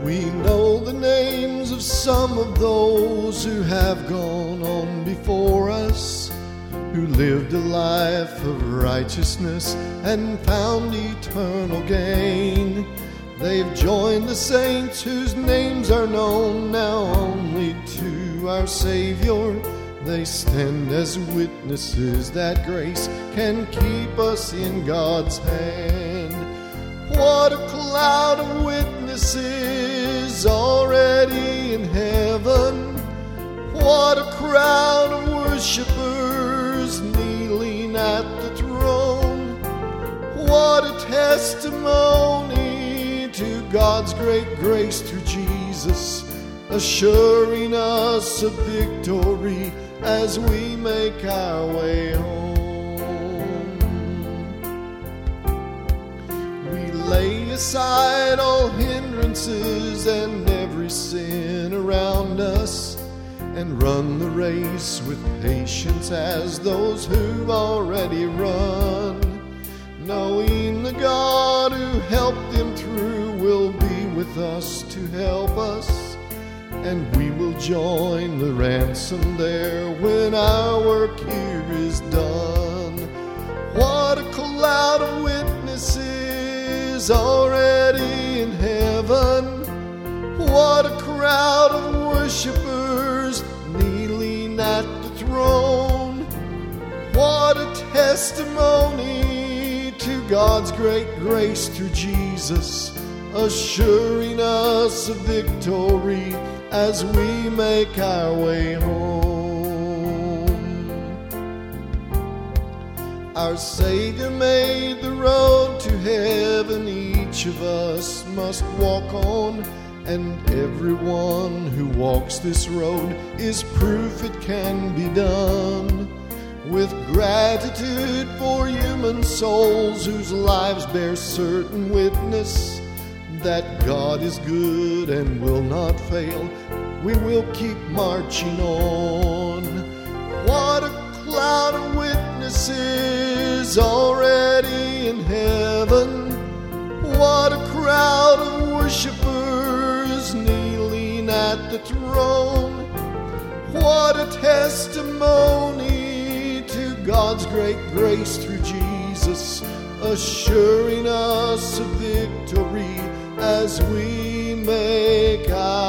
We know the names of some of those who have gone on before us, who lived a life of righteousness and found eternal gain. They've joined the saints whose names are known now only to our Savior. They stand as witnesses that grace can keep us in God's hand. What a cloud of witnesses already in heaven. What a crowd of worshipers kneeling at the throne. What a testimony to God's great grace through Jesus, assuring us of victory as we make our way home. We lay aside all hindrances and every sin around us, and run the race with patience as those who've already run, knowing the God who helped them through will be with us to help us, and we will join the ransom there when our work here is done. What a cloud of witnesses already in heaven. What a crowd of worshipers kneeling at the throne. What a testimony to God's great grace through Jesus, assuring us of victory as we make our way home. Our Savior made the road to heaven each of us must walk on, and everyone who walks this road is proof it can be done. With gratitude for human souls whose lives bear certain witness that God is good and will not fail, we will keep marching on. What a cloud of witnesses already in heaven. What a crowd of worshipers kneeling at the throne. What a testimony to God's great grace through Jesus, assuring us of victory as we make our